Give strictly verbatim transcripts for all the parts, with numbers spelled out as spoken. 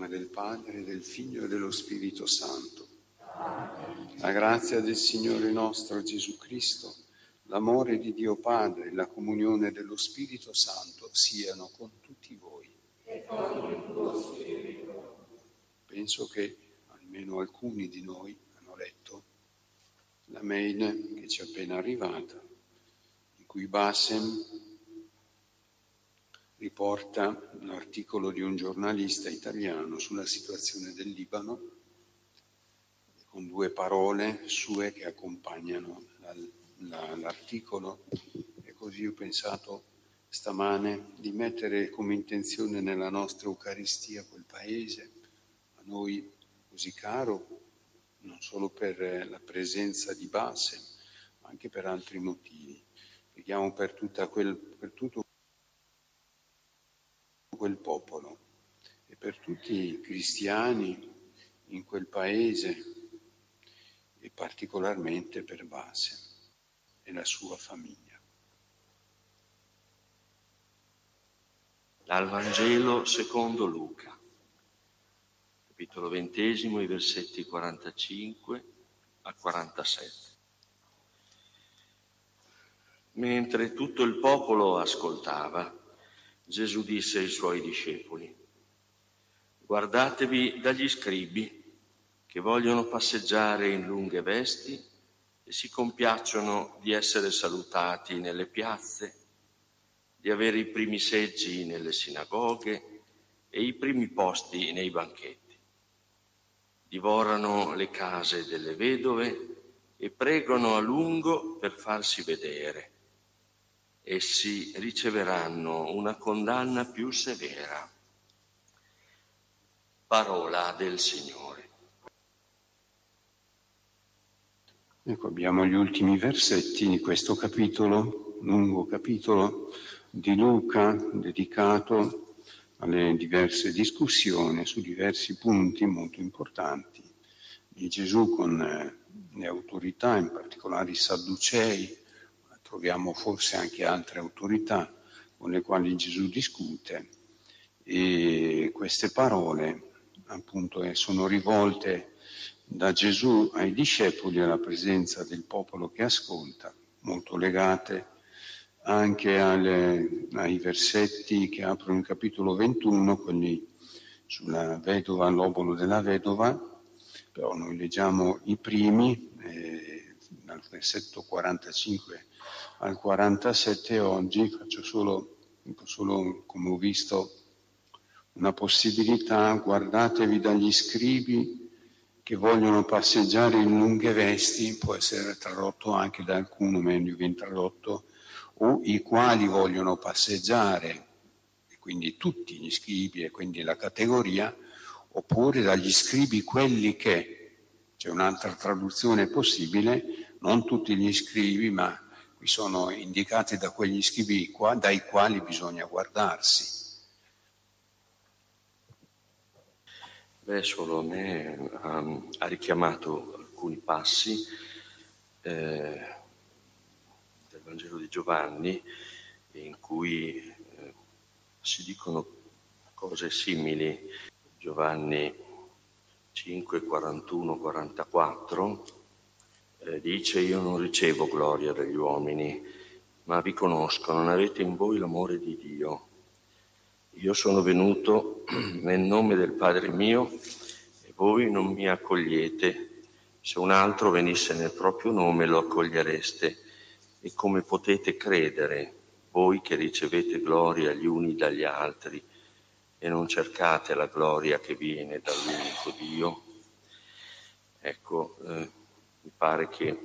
nome del Padre, del Figlio e dello Spirito Santo. La grazia del Signore nostro Gesù Cristo, l'amore di Dio Padre e la comunione dello Spirito Santo siano con tutti voi. E con il tuo spirito. Penso che almeno alcuni di noi hanno letto la mail che ci è appena arrivata, in cui Bassem riporta l'articolo di un giornalista italiano sulla situazione del Libano, con due parole sue che accompagnano la, la, l'articolo. E così ho pensato stamane di mettere come intenzione nella nostra Eucaristia quel paese, a noi così caro, non solo per la presenza di Bassem, ma anche per altri motivi. Preghiamo per, tutta quel, per tutto quel popolo e per tutti i cristiani in quel paese e particolarmente per Bassem e la sua famiglia. Dal Vangelo secondo Luca, capitolo ventesimo, i versetti quarantacinque a quarantasette. Mentre tutto il popolo ascoltava, Gesù disse ai suoi discepoli: guardatevi dagli scribi che vogliono passeggiare in lunghe vesti e si compiacciono di essere salutati nelle piazze, di avere i primi seggi nelle sinagoghe e i primi posti nei banchetti. Divorano le case delle vedove e pregano a lungo per farsi vedere. Essi riceveranno una condanna più severa. Parola del Signore. Ecco, abbiamo gli ultimi versetti di questo capitolo, lungo capitolo di Luca, dedicato alle diverse discussioni su diversi punti molto importanti di Gesù con le autorità, in particolare i Sadducei. Troviamo forse anche altre autorità con le quali Gesù discute, e queste parole appunto sono rivolte da Gesù ai discepoli alla presenza del popolo che ascolta, molto legate anche alle, ai versetti che aprono il capitolo ventuno, quelli sulla vedova, l'obolo della vedova, però noi leggiamo i primi, eh, dal versetto quarantacinque al quarantasette oggi. Faccio solo, solo, come ho visto, una possibilità: guardatevi dagli scribi che vogliono passeggiare in lunghe vesti, può essere tradotto anche da alcuno, meglio ben tradotto, o i quali vogliono passeggiare, e quindi tutti gli scribi e quindi la categoria, oppure dagli scribi quelli che, c'è un'altra traduzione possibile, non tutti gli scribi, ma qui sono indicati da quegli scribi qua, dai quali bisogna guardarsi. Beh, solo a me um, ha richiamato alcuni passi eh, del Vangelo di Giovanni in cui eh, si dicono cose simili. Giovanni cinque, quarantuno, quarantaquattro eh, dice: io non ricevo gloria dagli uomini, ma vi conosco, non avete in voi l'amore di Dio. Io sono venuto nel nome del Padre mio e voi non mi accogliete. Se un altro venisse nel proprio nome lo accogliereste. E come potete credere, voi che ricevete gloria gli uni dagli altri e non cercate la gloria che viene dall'unico Dio? Ecco, eh, mi pare che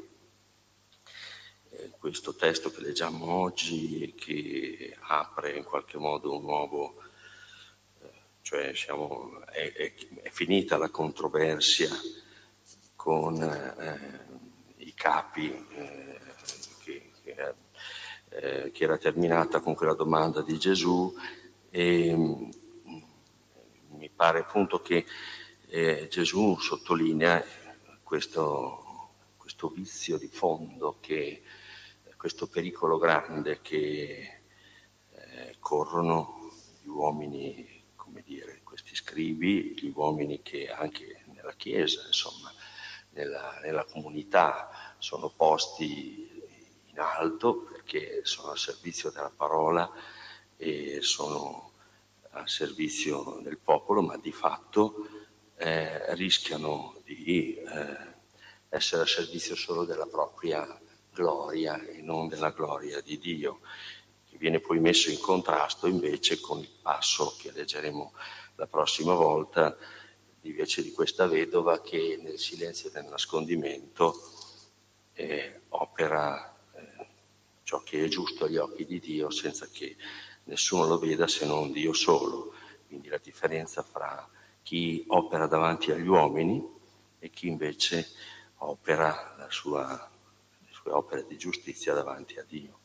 questo testo che leggiamo oggi, che apre in qualche modo un nuovo, eh, cioè siamo, è, è, è finita la controversia con eh, i capi, eh, che, che, eh, che era terminata con quella domanda di Gesù, e mh, mi pare appunto che eh, Gesù sottolinea questo, questo vizio di fondo, che questo pericolo grande che eh, corrono gli uomini come come dire, questi scribi, gli uomini che anche nella Chiesa, insomma, nella, nella comunità sono posti in alto perché sono al servizio della parola e sono al servizio del popolo, ma di fatto eh, rischiano di eh, essere al servizio solo della propria gloria e non della gloria di Dio, che viene poi messo in contrasto invece con il passo che leggeremo la prossima volta, invece di questa vedova che nel silenzio e nel nascondimento eh, opera eh, ciò che è giusto agli occhi di Dio senza che nessuno lo veda se non Dio solo. Quindi la differenza fra chi opera davanti agli uomini e chi invece opera la sua, le sue opere di giustizia davanti a Dio.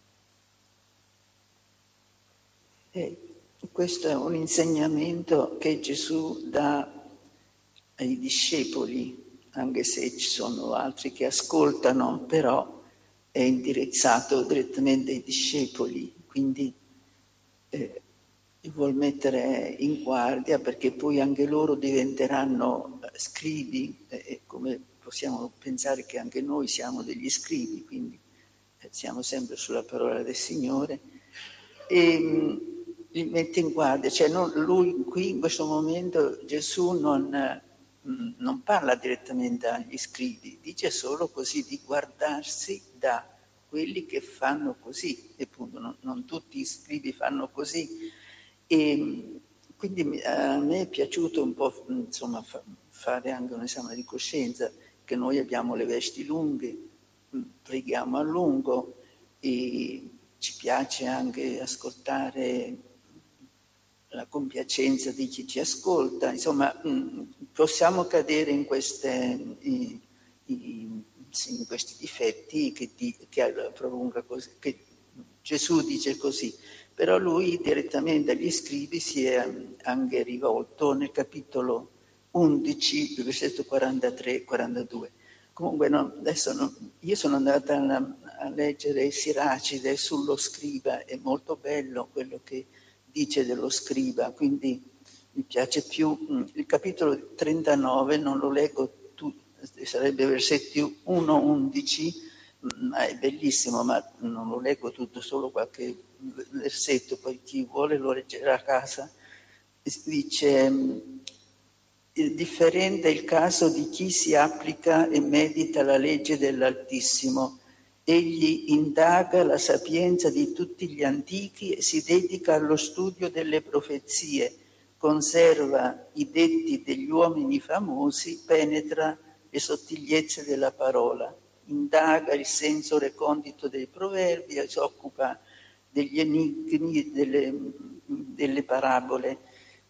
E questo è un insegnamento che Gesù dà ai discepoli, anche se ci sono altri che ascoltano, però è indirizzato direttamente ai discepoli, quindi eh, li vuol mettere in guardia perché poi anche loro diventeranno scribi, eh, come possiamo pensare che anche noi siamo degli scribi, quindi eh, siamo sempre sulla parola del Signore. E mh, li mette in guardia, cioè non, lui qui in questo momento Gesù non, mh, non parla direttamente agli scribi, dice solo così di guardarsi da quelli che fanno così, e appunto non, non tutti gli scribi fanno così. E quindi a me è piaciuto un po' insomma, fa, fare anche un esame di coscienza, che noi abbiamo le vesti lunghe, preghiamo a lungo e ci piace anche ascoltare la compiacenza di chi ci ascolta, insomma possiamo cadere in, queste, in, in questi difetti che, di, che, così, che Gesù dice così, però lui direttamente agli scribi si è anche rivolto nel capitolo undici, versetto quarantatré quarantadue. Comunque no, adesso no, io sono andata a, a leggere Siracide sullo scriba, è molto bello quello che dice dello scriba, quindi mi piace più. Il capitolo trentanove non lo leggo tutto, sarebbe versetti uno undici, ma è bellissimo, ma non lo leggo tutto, solo qualche versetto, poi chi vuole lo leggerà a casa. Dice: il differente è il caso di chi si applica e medita la legge dell'Altissimo. Egli indaga la sapienza di tutti gli antichi e si dedica allo studio delle profezie, conserva i detti degli uomini famosi, penetra le sottigliezze della parola, indaga il senso recondito dei proverbi e si occupa degli enigmi, delle, delle parabole.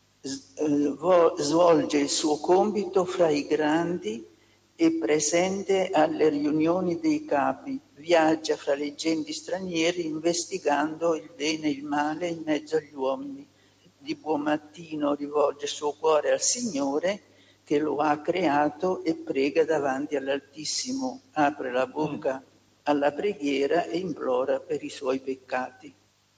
Svolge il suo compito fra i grandi, è presente alle riunioni dei capi, viaggia fra le genti straniere investigando il bene e il male in mezzo agli uomini. Di buon mattino rivolge il suo cuore al Signore che lo ha creato e prega davanti all'Altissimo, apre la bocca alla preghiera e implora per i suoi peccati.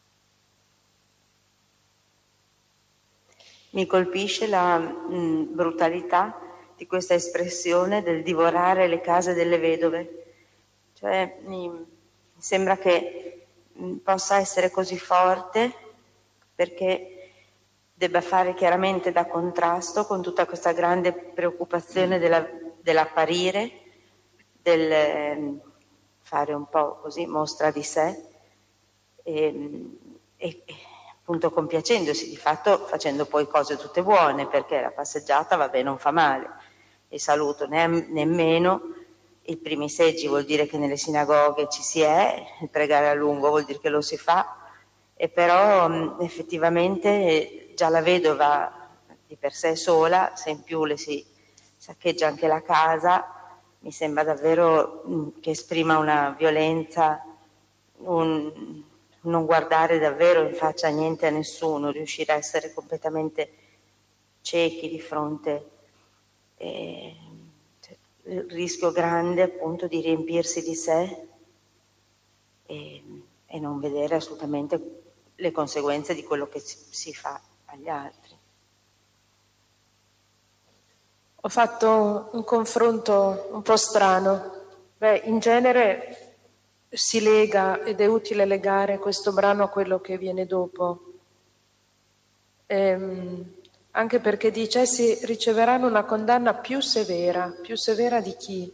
Mi colpisce la mh, brutalità di questa espressione del divorare le case delle vedove. Cioè, mi, mi sembra che mh, possa essere così forte perché debba fare chiaramente da contrasto con tutta questa grande preoccupazione della, dell'apparire, del eh, fare un po' così mostra di sé e, e appunto compiacendosi, di fatto facendo poi cose tutte buone, perché la passeggiata vabbè non fa male, il saluto ne- nemmeno, i primi seggi vuol dire che nelle sinagoghe ci si è, il pregare a lungo vuol dire che lo si fa, e però mh, effettivamente già la vedova di per sé sola, se in più le si saccheggia anche la casa, mi sembra davvero mh, che esprima una violenza, un non guardare davvero in faccia niente a nessuno, riuscire a essere completamente ciechi di fronte eh, cioè, il rischio grande appunto di riempirsi di sé e, e non vedere assolutamente le conseguenze di quello che si, si fa agli altri. ho fatto un confronto un po' strano. Beh, in genere si lega, ed è utile legare questo brano a quello che viene dopo, ehm, anche perché dice essi riceveranno una condanna più severa. Più severa di chi?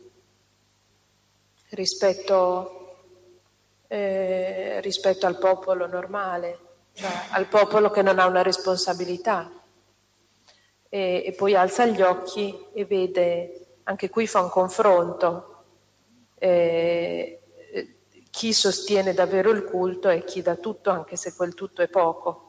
Rispetto, eh, rispetto al popolo normale, cioè al popolo che non ha una responsabilità. E, e poi alza gli occhi e vede, anche qui fa un confronto, eh, eh, chi sostiene davvero il culto e chi dà tutto, anche se quel tutto è poco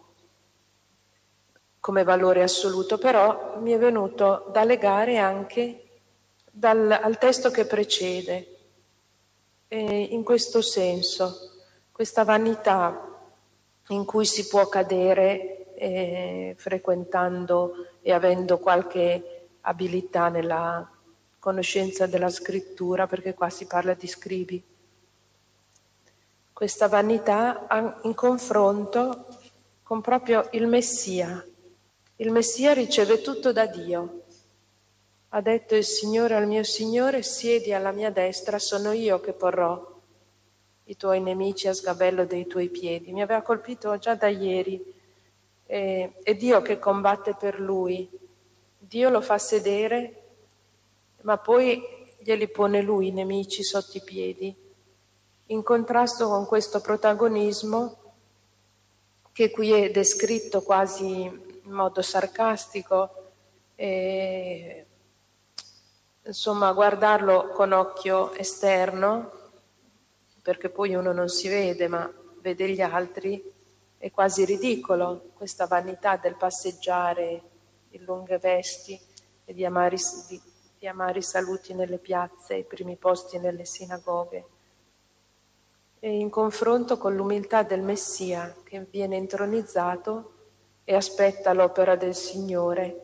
come valore assoluto. Però mi è venuto da legare anche dal, al testo che precede, e in questo senso, questa vanità in cui si può cadere eh, frequentando e avendo qualche abilità nella conoscenza della scrittura, perché qua si parla di scribi. Questa vanità in confronto con proprio il Messia. Il Messia riceve tutto da Dio. Ha detto il Signore al mio Signore: siedi alla mia destra, sono io che porrò i tuoi nemici a sgabello dei tuoi piedi. Mi aveva colpito già da ieri. Eh, è Dio che combatte per lui. Dio lo fa sedere, ma poi glieli pone lui i nemici sotto i piedi, in contrasto con questo protagonismo che qui è descritto quasi in modo sarcastico, e, insomma, guardarlo con occhio esterno, perché poi uno non si vede ma vede gli altri, è quasi ridicolo, questa vanità del passeggiare in lunghe vesti e di amare, di, di amare i saluti nelle piazze, i primi posti nelle sinagoghe, e in confronto con l'umiltà del Messia che viene intronizzato e aspetta l'opera del Signore.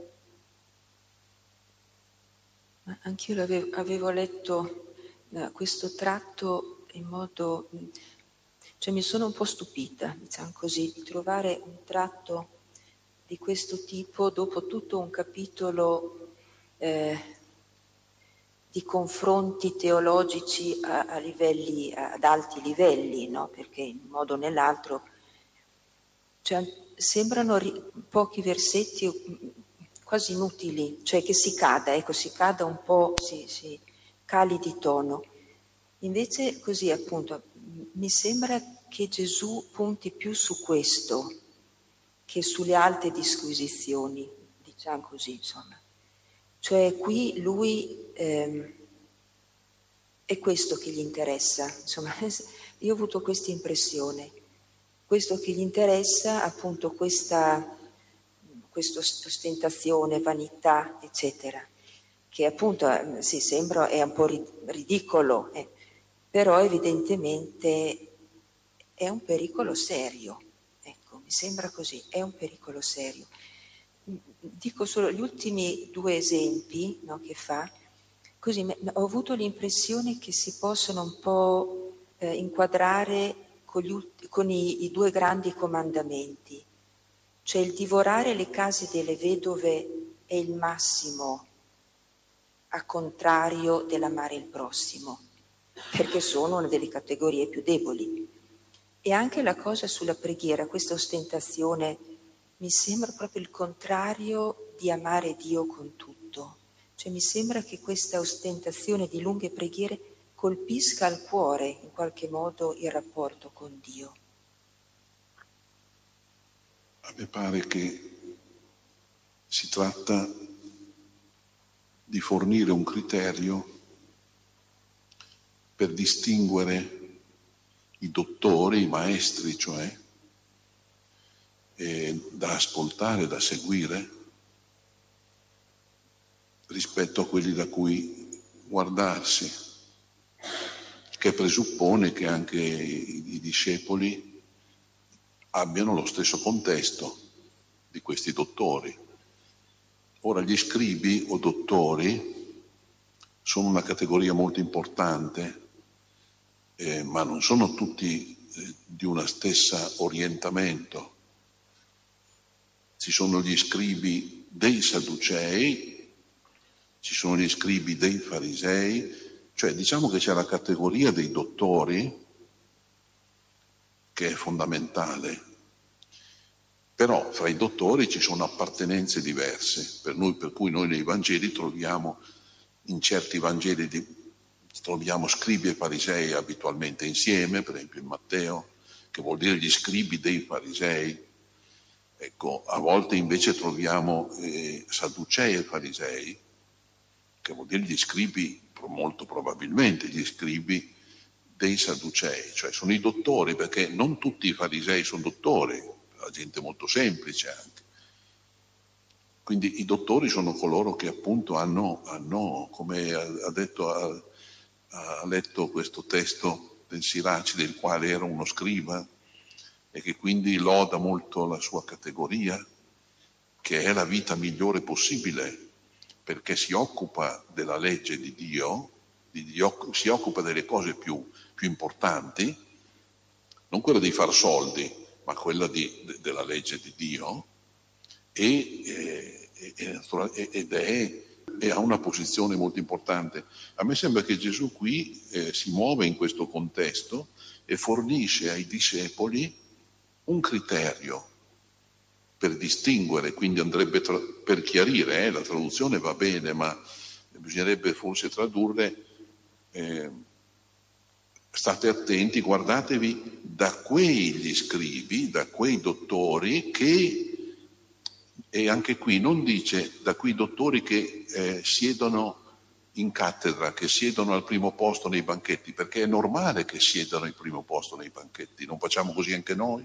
Anch'io avevo, avevo letto uh, questo tratto in modo, cioè mi sono un po' stupita, diciamo così, di trovare un tratto di questo tipo dopo tutto un capitolo eh, di confronti teologici a, a livelli, a, ad alti livelli, no? Perché in un modo o nell'altro, cioè, sembrano ri- pochi versetti quasi inutili, cioè che si cada, ecco, si cada un po', si, si cali di tono. Invece così appunto mi sembra che Gesù punti più su questo che sulle alte disquisizioni, diciamo così, insomma. Cioè qui lui ehm, è questo che gli interessa, insomma, io ho avuto questa impressione, questo che gli interessa, appunto questa, questa ostentazione, vanità, eccetera, che appunto sì, sembra è un po' ridicolo, eh, però evidentemente è un pericolo serio, ecco, mi sembra così, è un pericolo serio. Dico solo gli ultimi due esempi, no, che fa, così ho avuto l'impressione che si possono un po' eh, inquadrare con, gli ulti, con i, i due grandi comandamenti, cioè il divorare le case delle vedove è il massimo, a contrario dell'amare il prossimo, perché sono una delle categorie più deboli. E anche la cosa sulla preghiera, questa ostentazione, mi sembra proprio il contrario di amare Dio con tutto. Cioè mi sembra che questa ostentazione di lunghe preghiere colpisca al cuore in qualche modo il rapporto con Dio. A me pare che si tratta di fornire un criterio per distinguere i dottori, i maestri, cioè, eh, da ascoltare, da seguire, rispetto a quelli da cui guardarsi, che presuppone che anche i, i discepoli abbiano lo stesso contesto di questi dottori. Ora, gli scribi o dottori sono una categoria molto importante, eh, ma non sono tutti eh, di una stessa orientamento. Ci sono gli scribi dei Sadducei, ci sono gli scribi dei farisei, cioè diciamo che c'è la categoria dei dottori che è fondamentale, però fra i dottori ci sono appartenenze diverse, per, noi, per cui noi nei Vangeli troviamo, in certi Vangeli di, troviamo scribi e farisei abitualmente insieme, per esempio in Matteo, che vuol dire gli scribi dei farisei. Ecco, a volte invece troviamo eh, sadducei e farisei, che vuol dire gli scribi, molto probabilmente gli scribi dei sadducei, cioè sono i dottori, perché non tutti i farisei sono dottori, la gente molto semplice anche. Quindi i dottori sono coloro che appunto hanno, hanno come ha detto, ha, ha letto questo testo del Siracide, del quale era uno scriba, e che quindi loda molto la sua categoria, che è la vita migliore possibile, perché si occupa della legge di Dio, di Dio si occupa delle cose più, più importanti, non quella di far soldi, ma quella di, de, della legge di Dio, e, e, e, ed è, e ha una posizione molto importante. A me sembra che Gesù qui eh, si muove in questo contesto e fornisce ai discepoli un criterio per distinguere, quindi andrebbe tra, per chiarire, eh, la traduzione va bene, ma bisognerebbe forse tradurre, eh, state attenti, guardatevi da quegli scribi, da quei dottori che, e anche qui non dice da quei dottori che eh, siedono in cattedra, che siedono al primo posto nei banchetti, perché è normale che siedano al primo posto nei banchetti, non facciamo così anche noi?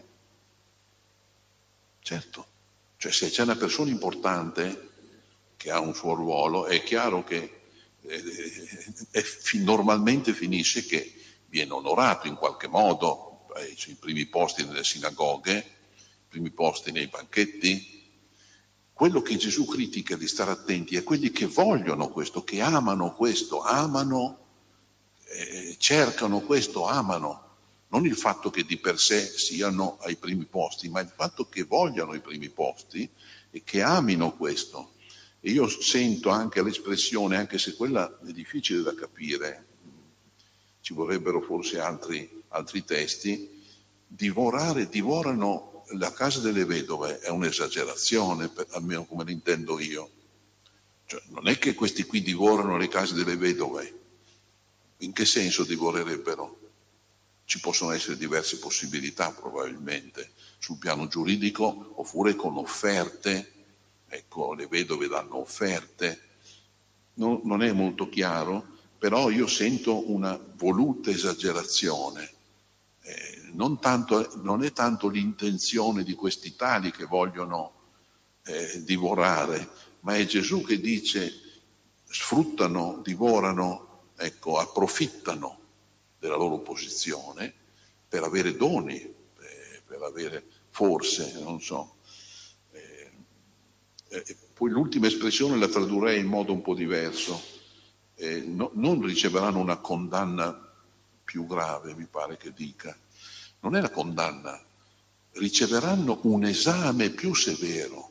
Certo, cioè se c'è una persona importante che ha un suo ruolo, è chiaro che eh, è, normalmente finisce che viene onorato in qualche modo, eh, i primi posti nelle sinagoghe, i primi posti nei banchetti. Quello che Gesù critica di stare attenti è quelli che vogliono questo, che amano questo, amano, eh, cercano questo, amano. Non il fatto che di per sé siano ai primi posti, ma il fatto che vogliano i primi posti e che amino questo. E io sento anche l'espressione, anche se quella è difficile da capire, ci vorrebbero forse altri, altri testi, divorare, divorano la casa delle vedove, è un'esagerazione, per, almeno come l'intendo io. Cioè, non è che questi qui divorano le case delle vedove. In che senso divorerebbero? Ci possono essere diverse possibilità probabilmente sul piano giuridico, oppure con offerte, ecco, le vedove danno offerte, non, non è molto chiaro, però io sento una voluta esagerazione, eh, non, tanto, non è tanto l'intenzione di questi tali che vogliono eh, divorare, ma è Gesù che dice sfruttano, divorano, ecco, approfittano della loro posizione per avere doni, eh, per avere forse, non so. Eh, eh, poi l'ultima espressione la tradurrei in modo un po' diverso. Eh, no, non riceveranno una condanna più grave, mi pare che dica. Non è la condanna, riceveranno un esame più severo.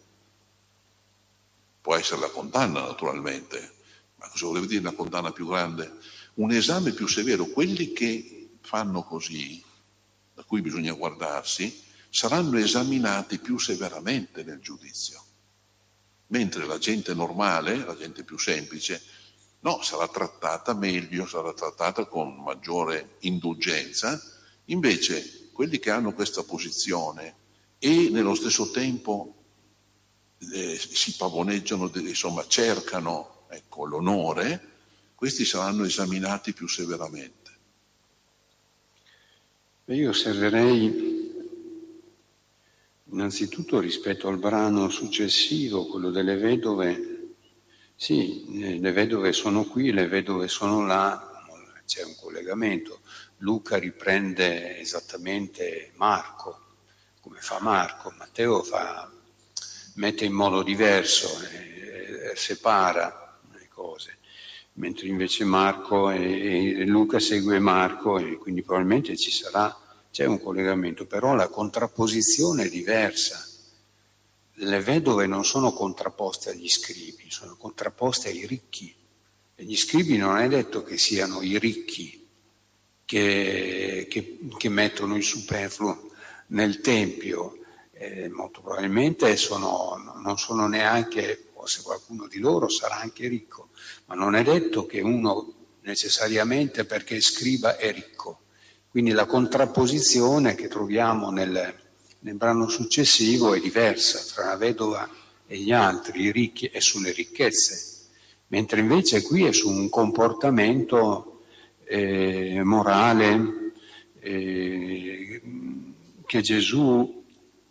Può essere la condanna, naturalmente, ma cosa voleva dire una condanna più grande? Un esame più severo. Quelli che fanno così, da cui bisogna guardarsi, saranno esaminati più severamente nel giudizio. Mentre la gente normale, la gente più semplice, no, sarà trattata meglio, sarà trattata con maggiore indulgenza. Invece quelli che hanno questa posizione e nello stesso tempo eh, si pavoneggiano, insomma cercano, ecco, l'onore, questi saranno esaminati più severamente. Io osserverei innanzitutto rispetto al brano successivo, quello delle vedove, sì, le vedove sono qui, le vedove sono là, c'è un collegamento. Luca riprende esattamente Marco, come fa Marco, Matteo fa, mette in modo diverso, eh, separa le cose, mentre invece Marco e, e Luca segue Marco e quindi probabilmente ci sarà, c'è un collegamento, però la contrapposizione è diversa. Le vedove non sono contrapposte agli scribi, sono contrapposte ai ricchi. E gli scribi non è detto che siano i ricchi che, che, che mettono il superfluo nel Tempio, eh, molto probabilmente sono, non sono neanche, forse qualcuno di loro sarà anche ricco, ma non è detto che uno necessariamente perché scriba è ricco. Quindi la contrapposizione che troviamo nel, nel brano successivo è diversa fra la vedova e gli altri, i ricchi, è sulle ricchezze, mentre invece qui è su un comportamento eh, morale eh, che Gesù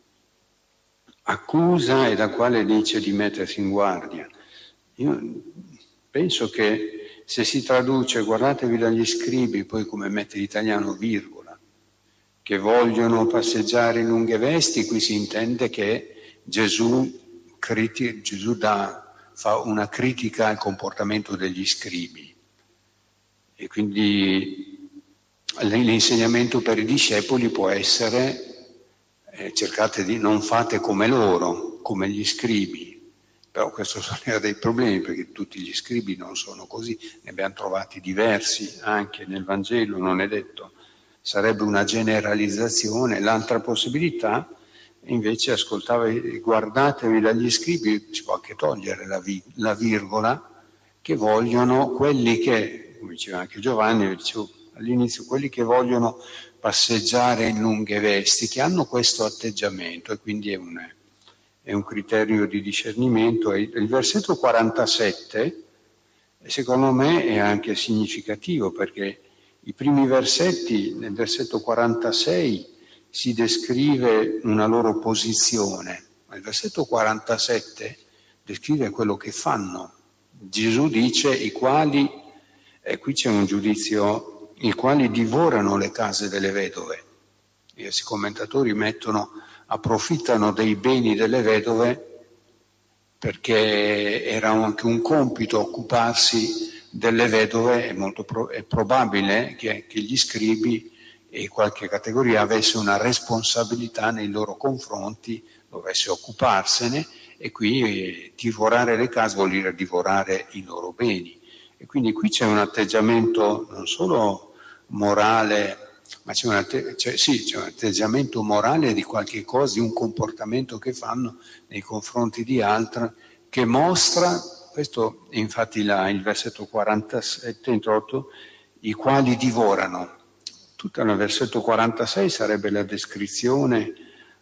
accusa e da quale dice di mettersi in guardia. Io penso che se si traduce, guardatevi dagli scribi, poi come mette l'italiano virgola, che vogliono passeggiare in lunghe vesti, qui si intende che Gesù, criti- Gesù dà, fa una critica al comportamento degli scribi. E quindi l'insegnamento per i discepoli può essere eh, cercate di non fate come loro, come gli scribi. Però questo sono dei problemi, perché tutti gli scribi non sono così, ne abbiamo trovati diversi anche nel Vangelo, non è detto. Sarebbe una generalizzazione. L'altra possibilità, invece, ascoltava, guardatevi dagli scribi, si può anche togliere la, vi, la virgola, che vogliono quelli che, come diceva anche Giovanni, dicevo all'inizio, quelli che vogliono passeggiare in lunghe vesti, che hanno questo atteggiamento, e quindi è un, è un criterio di discernimento. E il versetto quarantasette, secondo me, è anche significativo, perché i primi versetti, nel versetto quarantasei, si descrive una loro posizione, ma il versetto quarantasette descrive quello che fanno. Gesù dice i quali, e qui c'è un giudizio, i quali divorano le case delle vedove. I commentatori mettono, approfittano dei beni delle vedove perché era anche un compito occuparsi delle vedove. È molto pro- è probabile che, che gli scribi e qualche categoria avesse una responsabilità nei loro confronti, dovesse occuparsene, e qui eh, divorare le case vuol dire divorare i loro beni. E quindi qui c'è un atteggiamento non solo morale, ma c'è un, atte- c'è, sì, c'è un atteggiamento morale di qualche cosa, di un comportamento che fanno nei confronti di altri, che mostra, questo infatti la, il versetto quarantasette introdotto, i quali divorano. Tutto il versetto quarantasei sarebbe la descrizione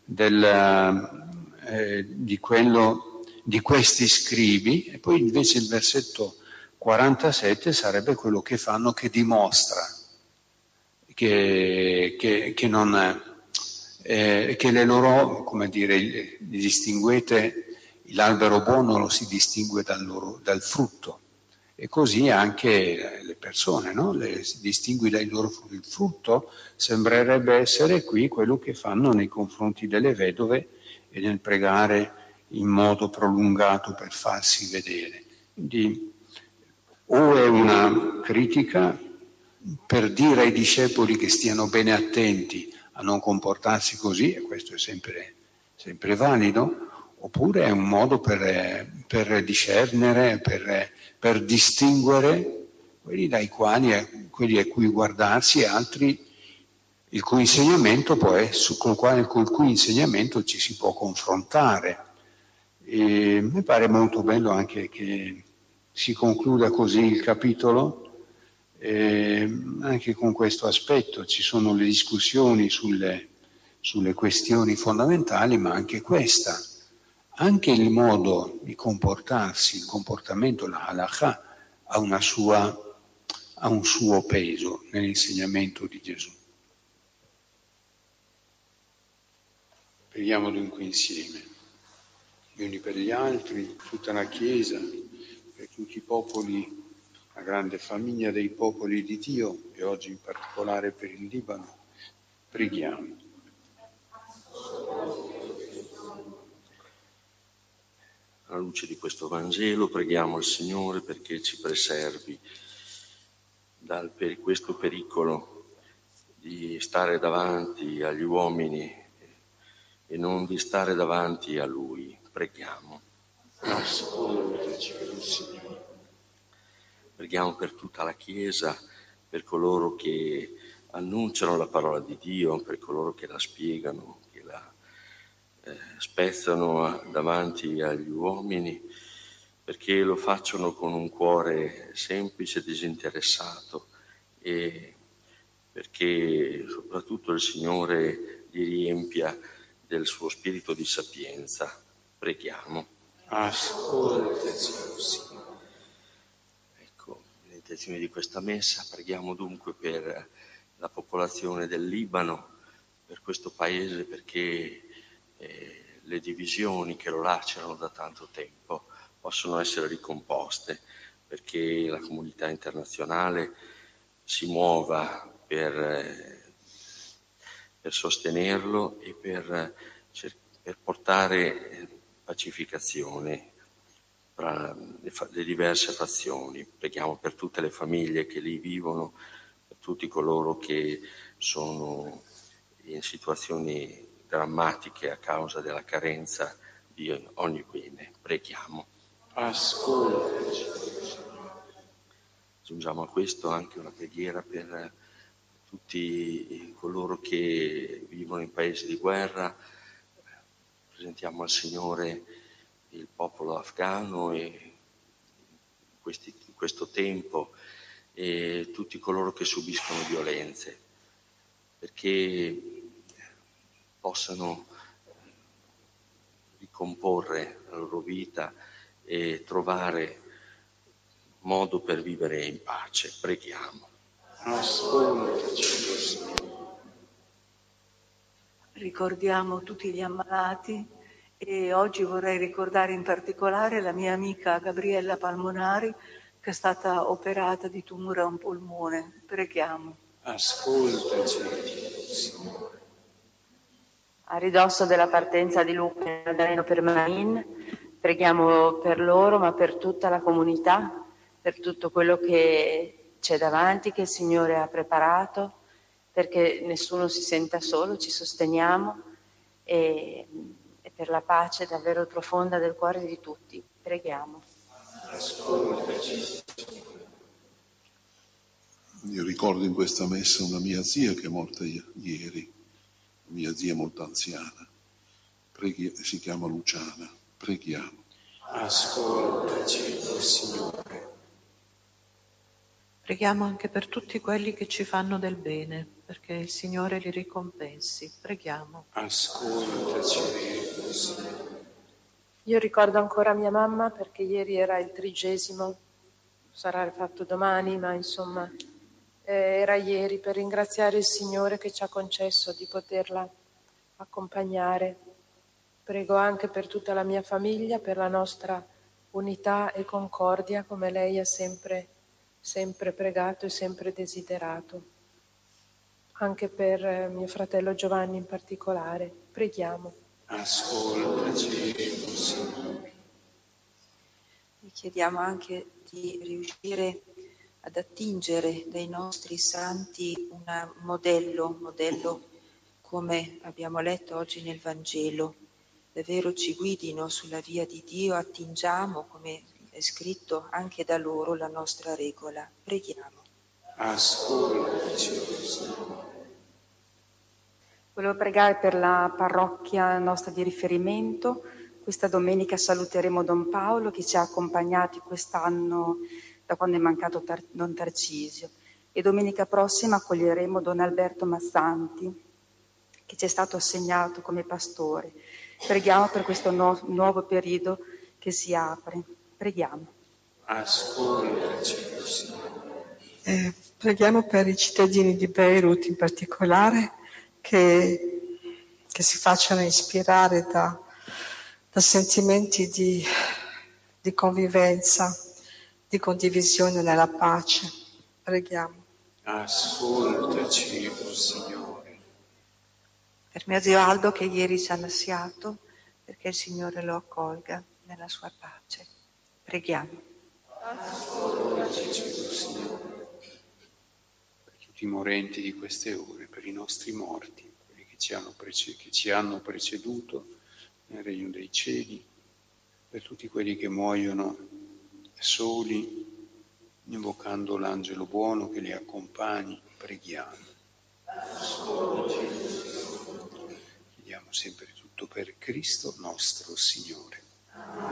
del, eh, di, quello, di questi scribi, e poi invece il versetto quarantasette sarebbe quello che fanno, che dimostra che, che, che, non, eh, che le loro, come dire, li distinguete, l'albero buono lo si distingue dal, loro, dal frutto, e così anche le persone, no? Le si distingue dai loro frutti. Il frutto sembrerebbe essere qui quello che fanno nei confronti delle vedove e nel pregare in modo prolungato per farsi vedere. Quindi o è una critica per dire ai discepoli che stiano bene attenti a non comportarsi così, e questo è sempre, sempre valido, oppure è un modo per, per discernere, per, per distinguere quelli dai quali, quelli a cui guardarsi, e altri il cui insegnamento può essere, col, quale, col cui insegnamento ci si può confrontare. E mi pare molto bello anche che si concluda così il capitolo. Eh, anche con questo aspetto ci sono le discussioni sulle, sulle questioni fondamentali, ma anche questa, anche il modo di comportarsi, il comportamento, la halakha, ha, una sua, ha un suo peso nell'insegnamento di Gesù. Preghiamo dunque insieme, gli uni per gli altri, tutta la Chiesa, per tutti i popoli, la grande famiglia dei popoli di Dio, e oggi in particolare per il Libano. Preghiamo. Alla luce di questo Vangelo preghiamo il Signore perché ci preservi da questo pericolo di stare davanti agli uomini e non di stare davanti a Lui. Preghiamo. Ascoltaci, Signore. Preghiamo per tutta la Chiesa, per coloro che annunciano la parola di Dio, per coloro che la spiegano, che la eh, spezzano davanti agli uomini, perché lo facciano con un cuore semplice e disinteressato, e perché soprattutto il Signore li riempia del suo spirito di sapienza. Preghiamo. Ascoltaci, Signore. Ecco, nell'intenzione di questa messa preghiamo dunque per la popolazione del Libano, per questo paese, perché eh, le divisioni che lo lacerano da tanto tempo possono essere ricomposte, perché la comunità internazionale si muova per, eh, per sostenerlo e per, per portare pacificazione tra le, le diverse fazioni. Preghiamo per tutte le famiglie che lì vivono, per tutti coloro che sono in situazioni drammatiche a causa della carenza di ogni bene. Preghiamo. Ascoltaci. Aggiungiamo a questo anche una preghiera per tutti coloro che vivono in paesi di guerra. Presentiamo al Signore il popolo afghano e questi, in questo tempo e tutti coloro che subiscono violenze, perché possano ricomporre la loro vita e trovare modo per vivere in pace. Preghiamo. Ascoltaci. Ricordiamo tutti gli ammalati e oggi vorrei ricordare in particolare la mia amica Gabriella Palmonari, che è stata operata di tumore a un polmone. Preghiamo. Ascoltaci, Signore. A ridosso della partenza di Luca in Aldareno per Manin, preghiamo per loro, ma per tutta la comunità, per tutto quello che c'è davanti, che il Signore ha preparato, perché nessuno si senta solo, ci sosteniamo, e, e per la pace davvero profonda del cuore di tutti. Preghiamo. Ascoltaci. Io ricordo in questa messa una mia zia che è morta ieri, mia zia molto anziana. Preghi- si chiama Luciana. Preghiamo. Ascoltaci, Signore. Preghiamo anche per tutti quelli che ci fanno del bene, perché il Signore li ricompensi. Preghiamo. Ascoltaci, Signore. Io ricordo ancora mia mamma perché ieri era il trigesimo, sarà fatto domani, ma insomma eh, era ieri, per ringraziare il Signore che ci ha concesso di poterla accompagnare. Prego anche per tutta la mia famiglia, per la nostra unità e concordia, come lei ha sempre, sempre pregato e sempre desiderato. Anche per eh, mio fratello Giovanni in particolare. Preghiamo. Ascoltaci, Signore. Vi chiediamo anche di riuscire ad attingere dai nostri santi un modello, modello come abbiamo letto oggi nel Vangelo. Davvero ci guidino sulla via di Dio, attingiamo, come è scritto, anche da loro la nostra regola. Preghiamo. Ascoltaci, Signore. Volevo pregare per la parrocchia nostra di riferimento. Questa domenica saluteremo Don Paolo che ci ha accompagnati quest'anno da quando è mancato Tar- Don Tarcisio, e domenica prossima accoglieremo Don Alberto Mazzanti che ci è stato assegnato come pastore. Preghiamo per questo no- nuovo periodo che si apre. Preghiamo. Ascoltaci, Signore. Eh, preghiamo per i cittadini di Beirut in particolare, che, che si facciano ispirare da, da sentimenti di, di convivenza, di condivisione nella pace. Preghiamo. Ascoltaci, Signore. Per mio zio Aldo che ieri ci ha lasciato, perché il Signore lo accolga nella sua pace. Preghiamo. Ascoltaci, Signore. Per tutti i morenti di queste ore, per i nostri morti, quelli che ci hanno, prece- che ci hanno preceduto nel regno dei cieli, per tutti quelli che muoiono soli invocando l'angelo buono che li accompagni, preghiamo. Chiediamo sempre tutto per Cristo nostro Signore.